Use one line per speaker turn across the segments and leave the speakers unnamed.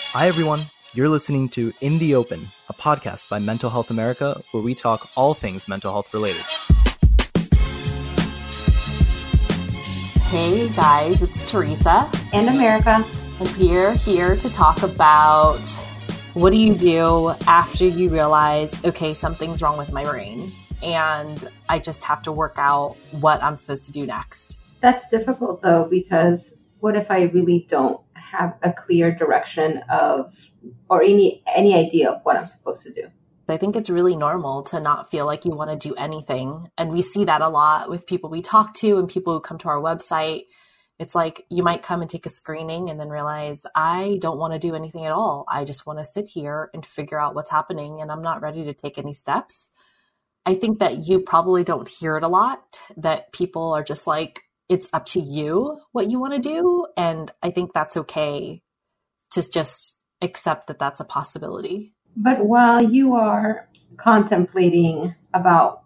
Hi, everyone. You're listening to In the Open, a podcast by Mental Health America, where we talk all things mental health related.
Hey guys, it's Teresa
and America,
and we're here to talk about what do you do after you realize, okay, something's wrong with my brain and I just have to work out what I'm supposed to do next.
That's difficult though, because what if I really don't have a clear direction of or any idea of what I'm supposed to do?
I think it's really normal to not feel like you want to do anything. And we see that a lot with people we talk to and people who come to our website. It's like you might come and take a screening and then realize, I don't want to do anything at all. I just want to sit here and figure out what's happening and I'm not ready to take any steps. I think that you probably don't hear it a lot, that people are just like, it's up to you what you want to do. And I think that's okay to just accept that that's a possibility.
But while you are contemplating about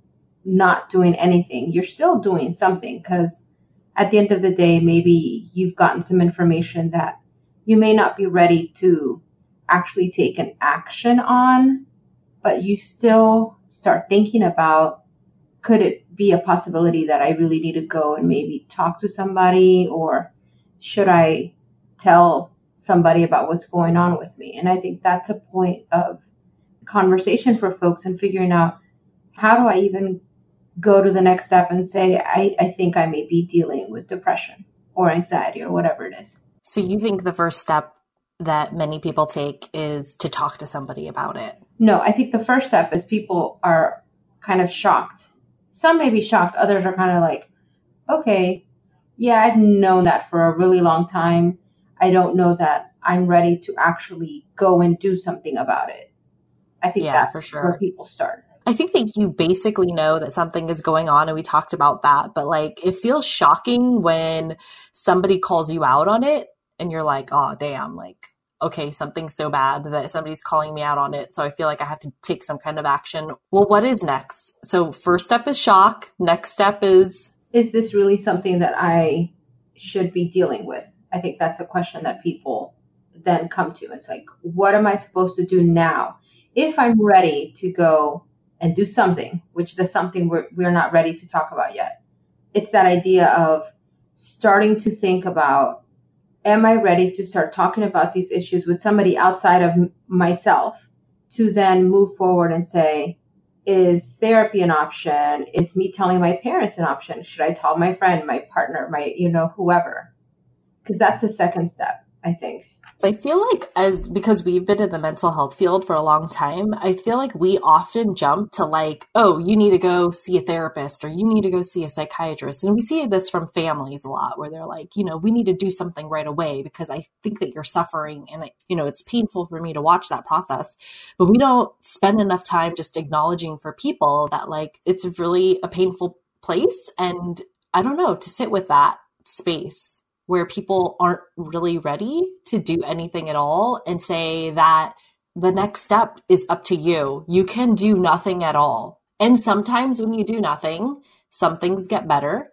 not doing anything, you're still doing something, because at the end of the day, maybe you've gotten some information that you may not be ready to actually take an action on, but you still start thinking about, could it be a possibility that I really need to go and maybe talk to somebody, or should I tell somebody about what's going on with me? And I think that's a point of conversation for folks and figuring out, how do I even go to the next step and say, I think I may be dealing with depression or anxiety or whatever it is.
So you think the first step that many people take is to talk to somebody about it?
No, I think the first step is people are kind of shocked. Some may be shocked. Others are kind of like, okay, yeah, I've known that for a really long time. I don't know that I'm ready to actually go and do something about it. I think that's for sure where people start.
I think that you basically know that something is going on, and we talked about that, but like it feels shocking when somebody calls you out on it and you're like, oh, damn, like, okay, something's so bad that somebody's calling me out on it. So I feel like I have to take some kind of action. Well, what is next? So first step is shock. Next step is
this really something that I should be dealing with? I think that's a question that people then come to. It's like, what am I supposed to do now? If I'm ready to go and do something, which is something we're not ready to talk about yet. It's that idea of starting to think about, am I ready to start talking about these issues with somebody outside of myself, to then move forward and say, is therapy an option? Is me telling my parents an option? Should I tell my friend, my partner, my, whoever? Because that's the second step, I think.
I feel like because we've been in the mental health field for a long time, I feel like we often jump to like, oh, you need to go see a therapist or you need to go see a psychiatrist. And we see this from families a lot where they're like, we need to do something right away because I think that you're suffering and, it's painful for me to watch that process. But we don't spend enough time just acknowledging for people that like, it's really a painful place. And I don't know, to sit with that space where people aren't really ready to do anything at all and say that the next step is up to you. You can do nothing at all. And sometimes when you do nothing, some things get better.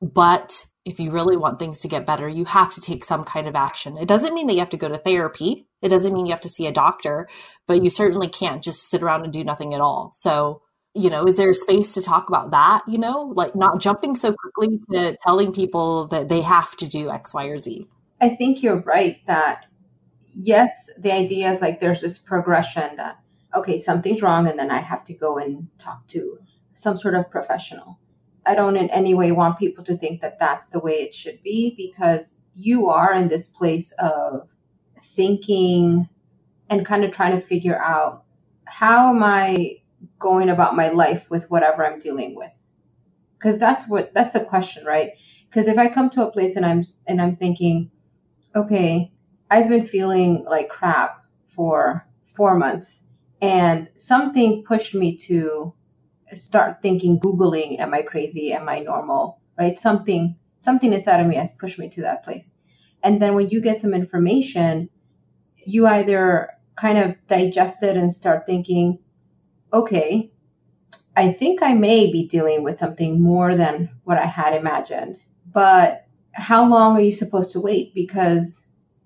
But if you really want things to get better, you have to take some kind of action. It doesn't mean that you have to go to therapy. It doesn't mean you have to see a doctor, but you certainly can't just sit around and do nothing at all. So is there a space to talk about that, like not jumping so quickly to telling people that they have to do X, Y, or Z?
I think you're right that, yes, the idea is like there's this progression that, okay, something's wrong and then I have to go and talk to some sort of professional. I don't in any way want people to think that that's the way it should be, because you are in this place of thinking and kind of trying to figure out, how am I going about my life with whatever I'm dealing with? Because that's the question, right? Because if I come to a place and I'm thinking, okay, I've been feeling like crap for 4 months and something pushed me to start thinking, Googling, am I crazy? Am I normal? Right? Something inside of me has pushed me to that place. And then when you get some information, you either kind of digest it and start thinking, okay, I think I may be dealing with something more than what I had imagined. But how long are you supposed to wait? Because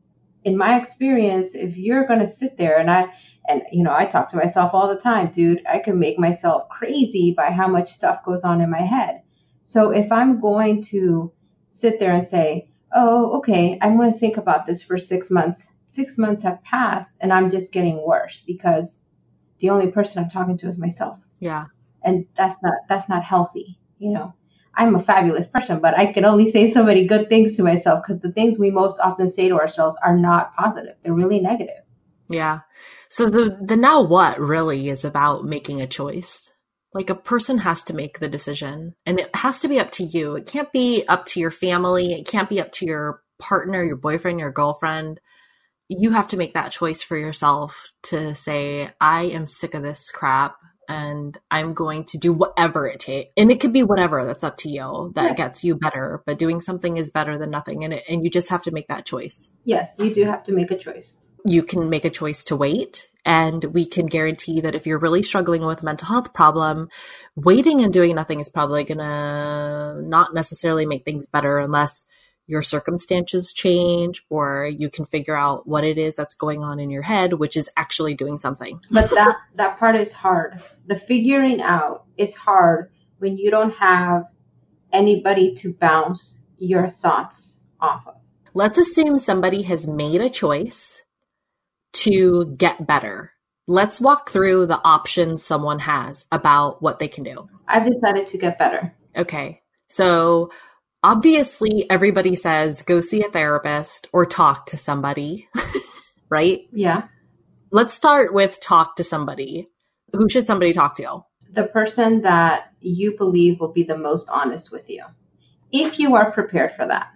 in my experience, if you're going to sit there I talk to myself all the time, dude, I can make myself crazy by how much stuff goes on in my head. So if I'm going to sit there and say, oh, okay, I'm going to think about this for 6 months. 6 months have passed and I'm just getting worse because the only person I'm talking to is myself.
Yeah.
And that's not healthy. I'm a fabulous person, but I can only say so many good things to myself because the things we most often say to ourselves are not positive. They're really negative.
Yeah. So the now what really is about making a choice. Like a person has to make the decision and it has to be up to you. It can't be up to your family. It can't be up to your partner, your boyfriend, your girlfriend. You have to make that choice for yourself to say, I am sick of this crap and I'm going to do whatever it takes. And it could be whatever, that's up to you, that gets you better. But doing something is better than nothing. And you just have to make that choice.
Yes, you do have to make a choice.
You can make a choice to wait. And we can guarantee that if you're really struggling with a mental health problem, waiting and doing nothing is probably going to not necessarily make things better unless your circumstances change or you can figure out what it is that's going on in your head, which is actually doing something.
But that part is hard. The figuring out is hard when you don't have anybody to bounce your thoughts off of.
Let's assume somebody has made a choice to get better. Let's walk through the options someone has about what they can do.
I've decided to get better.
Okay. So obviously everybody says go see a therapist or talk to somebody, right?
Yeah.
Let's start with talk to somebody. Who should somebody talk to?
The person that you believe will be the most honest with you. If you are prepared for that.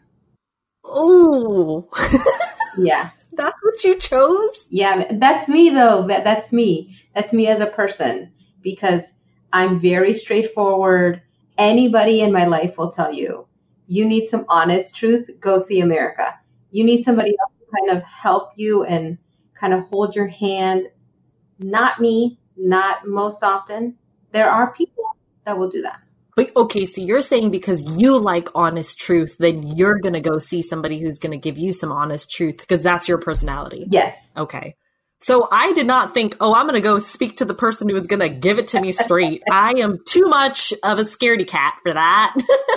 Oh.
Yeah.
That's what you chose?
Yeah, that's me though. That's me. That's me as a person because I'm very straightforward. Anybody in my life will tell you, you need some honest truth, go see America. You need somebody else to kind of help you and kind of hold your hand. Not me, not most often. There are people that will do that.
But, okay, so you're saying because you like honest truth, then you're going to go see somebody who's going to give you some honest truth because that's your personality.
Yes.
Okay. So I did not think, I'm going to go speak to the person who is going to give it to me straight. I am too much of a scaredy cat for that.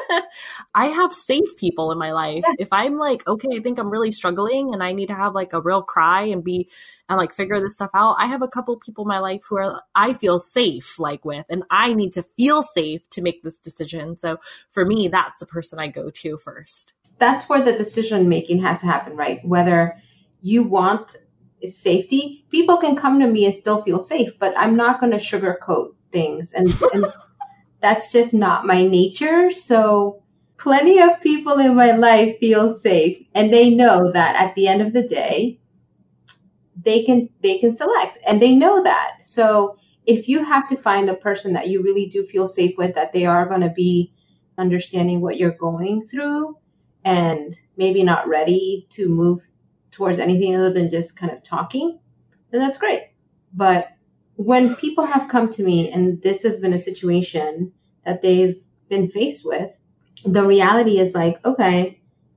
I have safe people in my life. Yeah. If I'm like, okay, I think I'm really struggling and I need to have like a real cry and like figure this stuff out. I have a couple people in my life who I feel safe like with, and I need to feel safe to make this decision. So for me, that's the person I go to first.
That's where the decision making has to happen, right? Whether you want safety, people can come to me and still feel safe, but I'm not going to sugarcoat things. And that's just not my nature. So plenty of people in my life feel safe and they know that at the end of the day, they can select and they know that. So if you have to find a person that you really do feel safe with, that they are going to be understanding what you're going through and maybe not ready to move towards anything other than just kind of talking, then that's great. But when people have come to me and this has been a situation that they've been faced with, the reality is like, okay,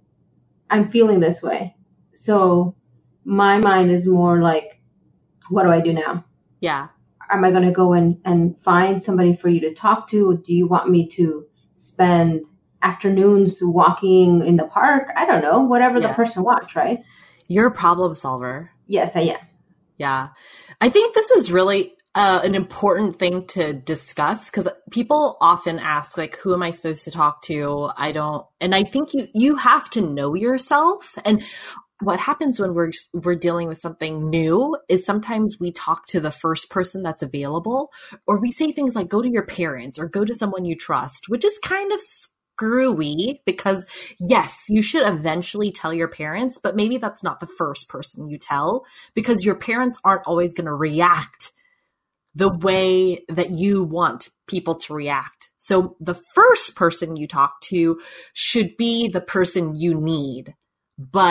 I'm feeling this way. So my mind is more like, what do I do now?
Yeah.
Am I going to go and find somebody for you to talk to? Do you want me to spend afternoons walking in the park? I don't know, whatever the person wants, right?
You're a problem solver.
Yes, I am.
Yeah. I think this is really an important thing to discuss because people often ask, like, who am I supposed to talk to? And I think you have to know yourself. And what happens when we're dealing with something new is sometimes we talk to the first person that's available, or we say things like, go to your parents or go to someone you trust, which is kind of screwy because yes, you should eventually tell your parents, but maybe that's not the first person you tell because your parents aren't always going to react the way that you want people to react. So the first person you talk to should be the person you need. But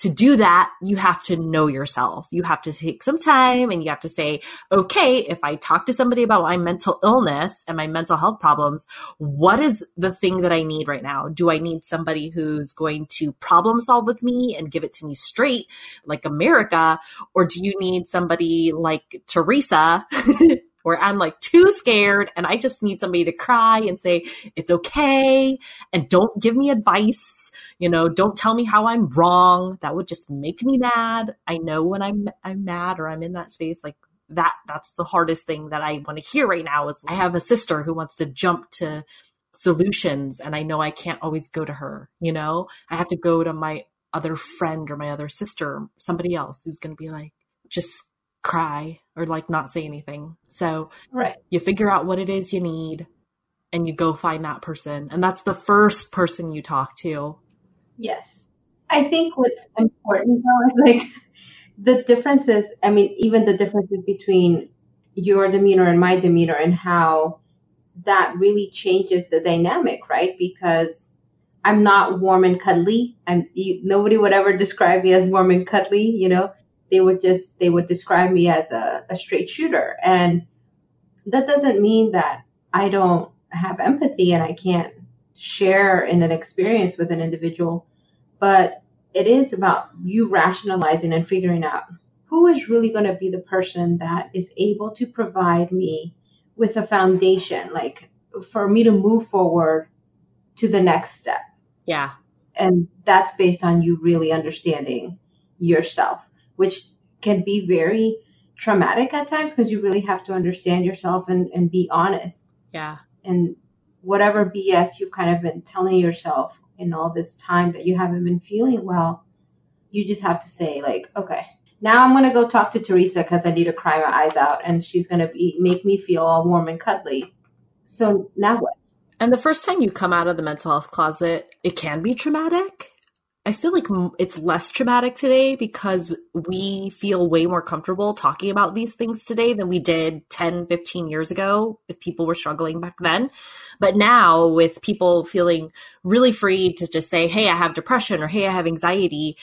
to do that, you have to know yourself. You have to take some time and you have to say, okay, if I talk to somebody about my mental illness and my mental health problems, what is the thing that I need right now? Do I need somebody who's going to problem solve with me and give it to me straight like America? Or do you need somebody like Teresa where I'm like too scared and I just need somebody to cry and say, it's okay. And don't give me advice. Don't tell me how I'm wrong. That would just make me mad. I know when I'm mad or I'm in that space, like that's the hardest thing that I want to hear right now is I have a sister who wants to jump to solutions and I know I can't always go to her. I have to go to my other friend or my other sister, or somebody else who's going to be like, just cry or like not say anything. So
right.
You figure out what it is you need and you go find that person. And that's the first person you talk to.
Yes. I think what's important though is like the differences, even the differences between your demeanor and my demeanor and how that really changes the dynamic, right? Because I'm not warm and cuddly. Nobody would ever describe me as warm and cuddly, They would describe me as a straight shooter. And that doesn't mean that I don't have empathy and I can't share in an experience with an individual, but it is about you rationalizing and figuring out who is really going to be the person that is able to provide me with a foundation, like for me to move forward to the next step.
Yeah.
And that's based on you really understanding yourself, which can be very traumatic at times because you really have to understand yourself and be honest.
Yeah.
And whatever BS you've kind of been telling yourself in all this time that you haven't been feeling well, you just have to say like, okay, now I'm going to go talk to Teresa because I need to cry my eyes out and she's going to make me feel all warm and cuddly. So now what?
And the first time you come out of the mental health closet, it can be traumatic. I feel like it's less traumatic today because we feel way more comfortable talking about these things today than we did 10, 15 years ago if people were struggling back then. But now with people feeling really free to just say, hey, I have depression or hey, I have anxiety,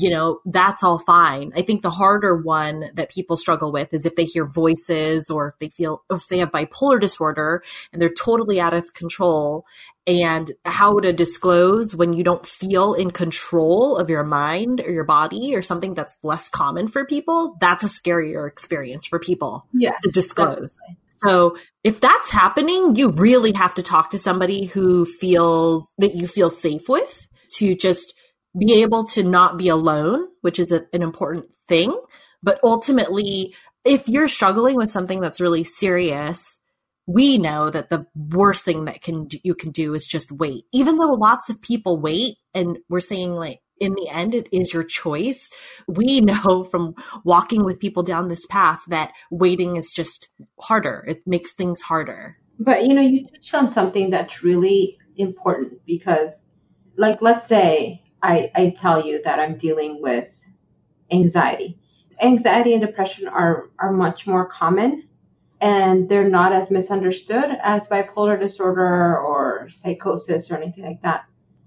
that's all fine. I think the harder one that people struggle with is if they hear voices or if they have bipolar disorder and they're totally out of control, and how to disclose when you don't feel in control of your mind or your body or something that's less common for people. That's a scarier experience for people to disclose. Definitely. So if that's happening, you really have to talk to somebody who feels that you feel safe with to just be able to not be alone, which is an important thing. But ultimately, if you're struggling with something that's really serious, we know that the worst thing that you can do is just wait. Even though lots of people wait, and we're saying like, in the end, it is your choice. We know from walking with people down this path that waiting is just harder. It makes things harder.
But, you touched on something that's really important because, like, let's say I tell you that I'm dealing with anxiety. Anxiety and depression are much more common. And they're not as misunderstood as bipolar disorder or psychosis or anything like that.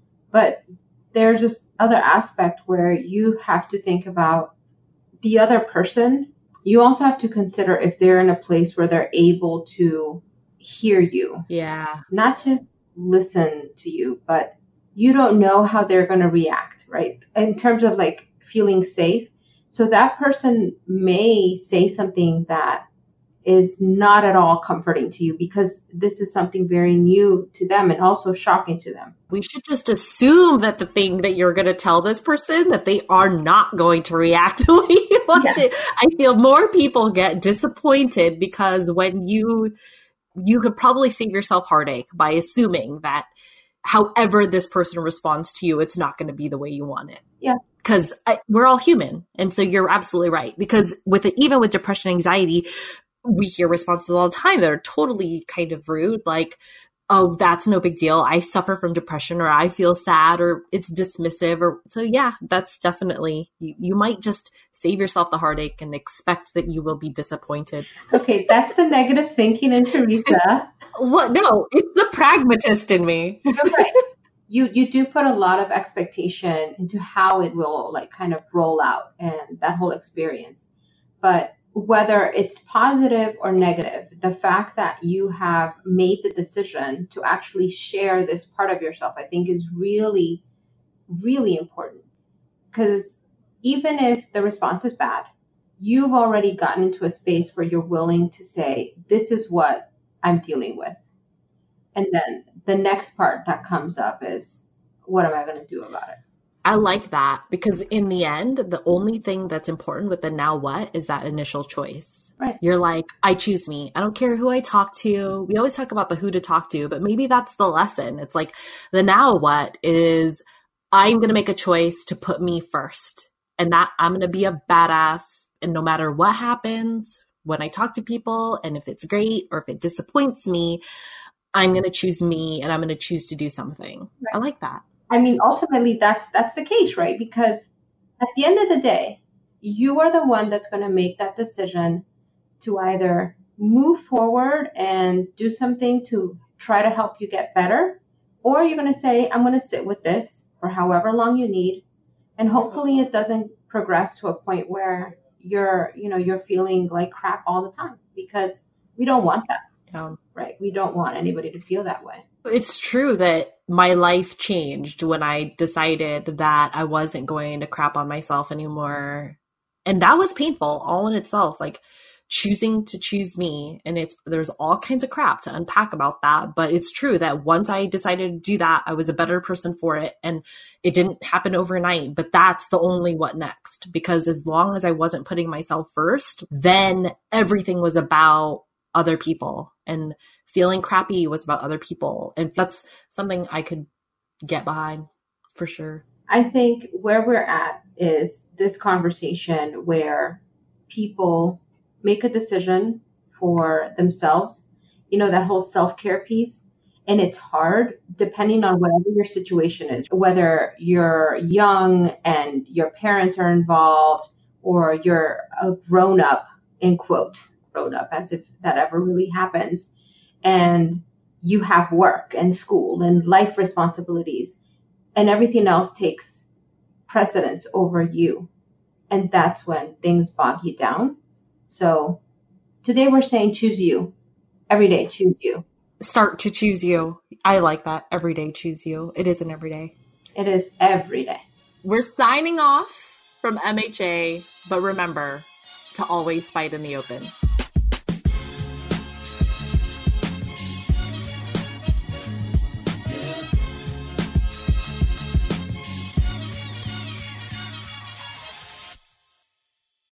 But there's this other aspect where you have to think about the other person. You also have to consider if they're in a place where they're able to hear you.
Yeah.
Not just listen to you, but you don't know how they're going to react, right? In terms of like feeling safe. So that person may say something that is not at all comforting to you because this is something very new to them and also shocking to them.
We should just assume that the thing that you're going to tell this person, that they are not going to react the way you want to. I feel more people get disappointed because when you could probably save yourself heartache by assuming that however this person responds to you, it's not going to be the way you want it.
Yeah.
Because we're all human. And so you're absolutely right. Because even with depression, anxiety, we hear responses all the time that are totally kind of rude, like, oh, that's no big deal. I suffer from depression, or I feel sad, or it's dismissive. Or so, yeah, that's definitely, you might just save yourself the heartache and expect that you will be disappointed.
Okay, that's the negative thinking in Teresa.
What? No, it's the pragmatist in me.
You're right. you do put a lot of expectation into how it will like kind of roll out and that whole experience. But whether it's positive or negative, the fact that you have made the decision to actually share this part of yourself, I think is really, really important. Because even if the response is bad, you've already gotten into a space where you're willing to say, this is what I'm dealing with. And then the next part that comes up is, what am I going to do about it?
I like that, because in the end, the only thing that's important with the now what is that initial choice.
Right.
You're like, I choose me. I don't care who I talk to. We always talk about the who to talk to, but maybe that's the lesson. It's like the now what is, I'm going to make a choice to put me first, and that I'm going to be a badass. And no matter what happens when I talk to people, and if it's great or if it disappoints me, I'm going to choose me and I'm going to choose to do something. Right. I like that.
I mean, ultimately, that's the case, right? Because at the end of the day, you are the one that's going to make that decision to either move forward and do something to try to help you get better, or you're going to say, I'm going to sit with this for however long you need. And hopefully it doesn't progress to a point where you're feeling like crap all the time, because we don't want that.
Yeah.
Right. We don't want anybody to feel that way.
It's true that my life changed when I decided that I wasn't going to crap on myself anymore. And that was painful all in itself, like choosing to choose me. And there's all kinds of crap to unpack about that. But it's true that once I decided to do that, I was a better person for it. And it didn't happen overnight, but that's the only what next. Because as long as I wasn't putting myself first, then everything was about other people, and feeling crappy was about other people. And that's something I could get behind for sure.
I think where we're at is this conversation where people make a decision for themselves, that whole self-care piece. And it's hard depending on whatever your situation is, whether you're young and your parents are involved, or you're a grown up, in quotes, grown up, as if that ever really happens, and you have work and school and life responsibilities, and everything else takes precedence over you, and that's when things bog you down. So today we're saying choose you. Every day, choose you.
Start to choose you. I like that. Every day, choose you. It isn't every day.
It is every day.
We're signing off from MHA, but remember to always fight in the open.